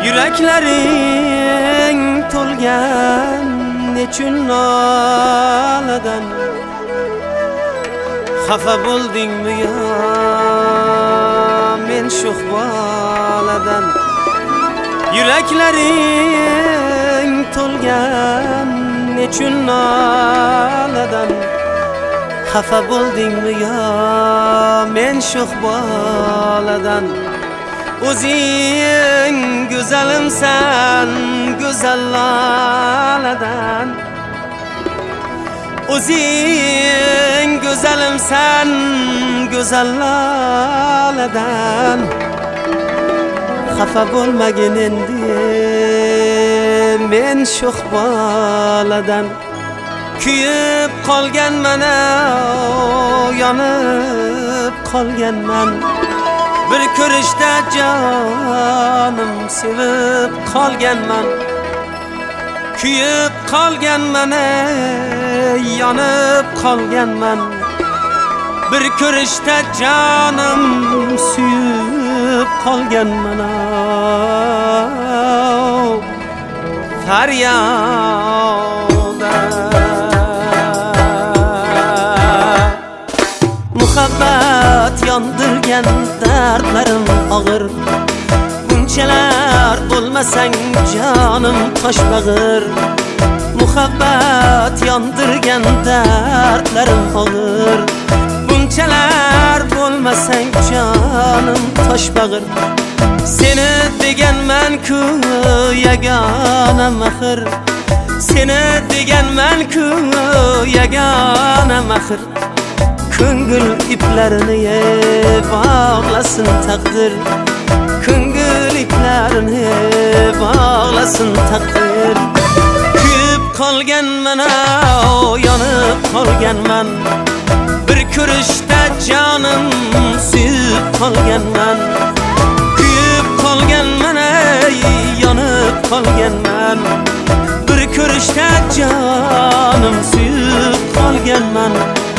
Yüreklaring to'lgan nechun noladan xafa bo'ldingmi yo men sho'x boladan Yüreklaring to'lgan nechun noladan xafa bo'ldingmi yo men sho'x boladan O'zing go'zalimsan go'zal loladan O'zing go'zalimsan go'zal loladan xafa bo'lmagin endi men sho'x boladan Kuyib qolganman yonib qolganman Bir ko'rishda jonim sevib qolganman Kuyib qolganman yonib qolganman Bir ko'rishda jonim suyib qolganman Faryoda Muhabbat yondirgan dardlarim og'ir Bunchalar bo'lmasang jonim toshbag'ir Muhabbat yondirgan dardlarim og'ir Bunchalar bo'lmasang jonim toshbag'ir Seni deganman-ku yagona maxir Seni deganman-ku yagona maxir Ko'ngil iplarini bog'lasin taqdir Ko'ngil iplarini bog'lasin taqdir Kuyib qolganman yonib qolganman Bir ko'rishda jonim suyib qolganman Kuyib qolganman yonib qolganman Bir ko'rishda jonim suyib qolganman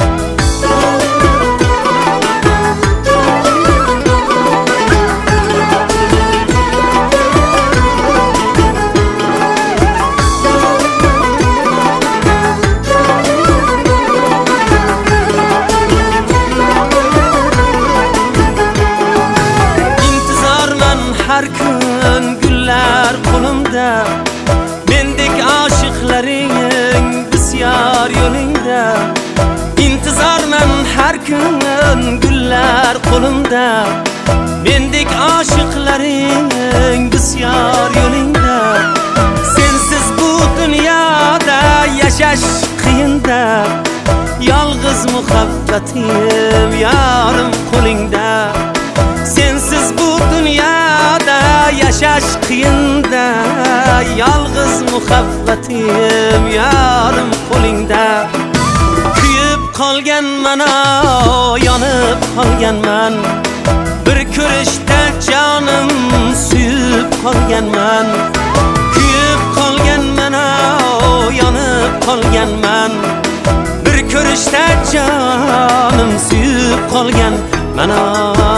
Har kun gullar qo'limda Mendek oshiqlaring bisyor yo'lingda Intizorman har kun gullar qo'limda Mendek oshiqlaring bisyor yo'lingda Sensiz bu dunyoda yashash qiyinda Yolg'iz muhabbatim yorim qo'lingda Sensiz bu dunyoda yashash qiyinda Yolg'iz muhabbatim yorim qo'lingda Kuyib qolganman yonib qolganman Bir ko'rishda jonim suyib qolganman Kuyib qolganman yonib qolganman Bir ko'rishda jonim suyib qolganman